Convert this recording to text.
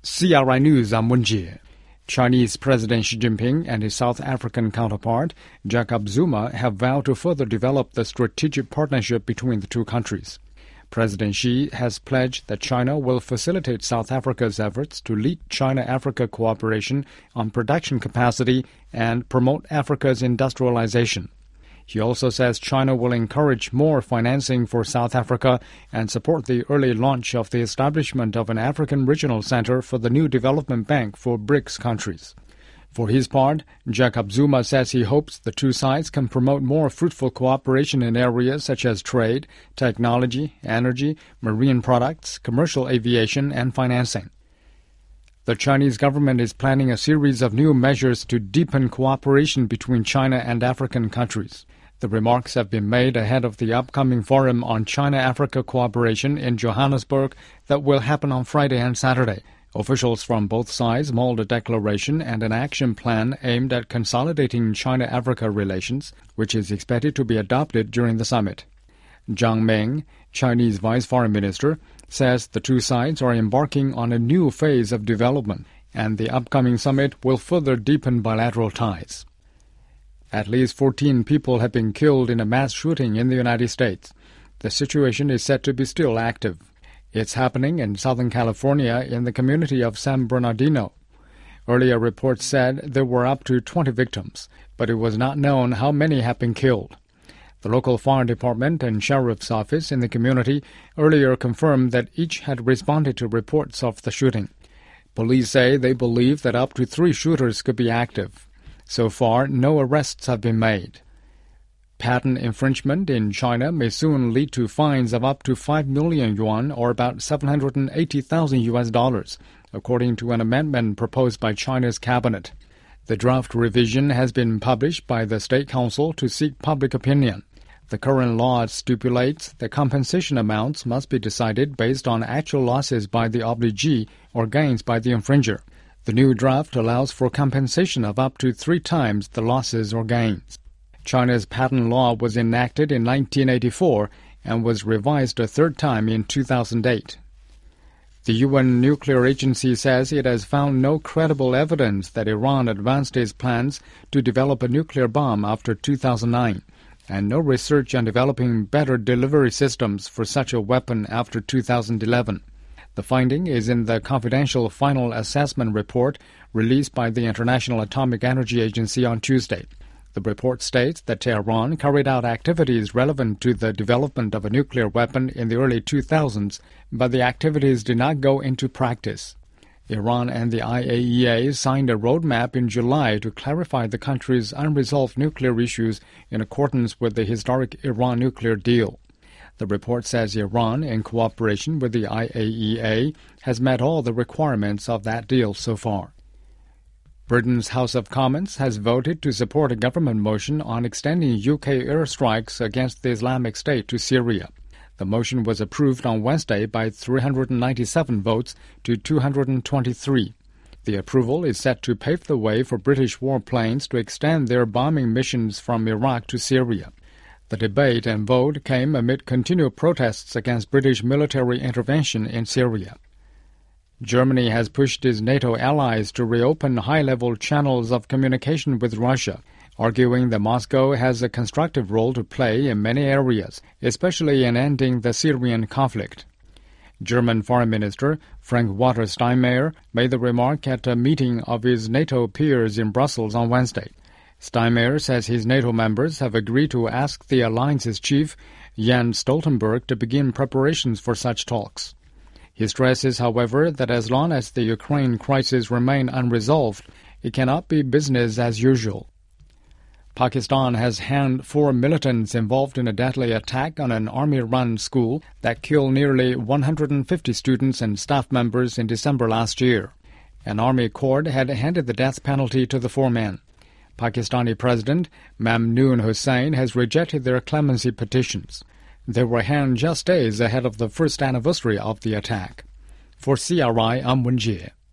CRI News, I'm Wen Jie. Chinese President Xi Jinping and his South African counterpart, Jacob Zuma, have vowed to further develop the strategic partnership between the two countries. President Xi has pledged that China will facilitate South Africa's efforts to lead China-Africa cooperation on production capacity and promote Africa's industrialization. He also says China will encourage more financing for South Africa and support the early launch of the establishment of an African regional center for the new development bank for BRICS countries. For his part, Jacob Zuma says he hopes the two sides can promote more fruitful cooperation in areas such as trade, technology, energy, marine products, commercial aviation, and financing. The Chinese government is planning a series of new measures to deepen cooperation between China and African countries. The remarks have been made ahead of the upcoming Forum on China-Africa Cooperation in Johannesburg that will happen on Friday and Saturday. Officials from both sides mauled a declaration and an action plan aimed at consolidating China-Africa relations, which is expected to be adopted during the summit. Zhang Meng, Chinese Vice Foreign Minister, says the two sides are embarking on a new phase of development, and the upcoming summit will further deepen bilateral ties. At least 14 people have been killed in a mass shooting in the United States. The situation is said to be still active. It's happening in Southern California in the community of San Bernardino. Earlier reports said there were up to 20 victims, but it was not known how many have been killed. The local fire department and sheriff's office in the community earlier confirmed that each had responded to reports of the shooting. Police say they believe that up to 3 shooters could be active. So far, no arrests have been made. Patent infringement in China may soon lead to fines of up to 5 million yuan or about $780,000, according to an amendment proposed by China's cabinet. The draft revision has been published by the State Council to seek public opinion. The current law stipulates the compensation amounts must be decided based on actual losses by the obligee or gains by the infringer. The new draft allows for compensation of up to 3 times the losses or gains. China's patent law was enacted in 1984 and was revised a 3rd time in 2008. The UN Nuclear Agency says it has found no credible evidence that Iran advanced its plans to develop a nuclear bomb after 2009, and no research on developing better delivery systems for such a weapon after 2011. The finding is in the confidential final assessment report released by the International Atomic Energy Agency on Tuesday. The report states that Tehran carried out activities relevant to the development of a nuclear weapon in the early 2000s, but the activities did not go into practice. Iran and the IAEA signed a roadmap in July to clarify the country's unresolved nuclear issues in accordance with the historic Iran nuclear deal. The report says Iran, in cooperation with the IAEA, has met all the requirements of that deal so far. Britain's House of Commons has voted to support a government motion on extending UK airstrikes against the Islamic State to Syria. The motion was approved on Wednesday by 397 votes to 223. The approval is set to pave the way for British warplanes to extend their bombing missions from Iraq to Syria. The debate and vote came amid continued protests against British military intervention in Syria. Germany has pushed its NATO allies to reopen high-level channels of communication with Russia, arguing that Moscow has a constructive role to play in many areas, especially in ending the Syrian conflict. German Foreign Minister Frank-Walter Steinmeier made the remark at a meeting of his NATO peers in Brussels on Wednesday. Steinmeier says his NATO members have agreed to ask the alliance's chief, Jens Stoltenberg, to begin preparations for such talks. He stresses, however, that as long as the Ukraine crisis remains unresolved, it cannot be business as usual. Pakistan has hanged 4 militants involved in a deadly attack on an army-run school that killed nearly 150 students and staff members in December last year. An army court had handed the death penalty to the 4 men. Pakistani President Mamnoon Hussain has rejected their clemency petitions. They were hanged just days ahead of the first anniversary of the attack. For CRI, I'm Wen Jie.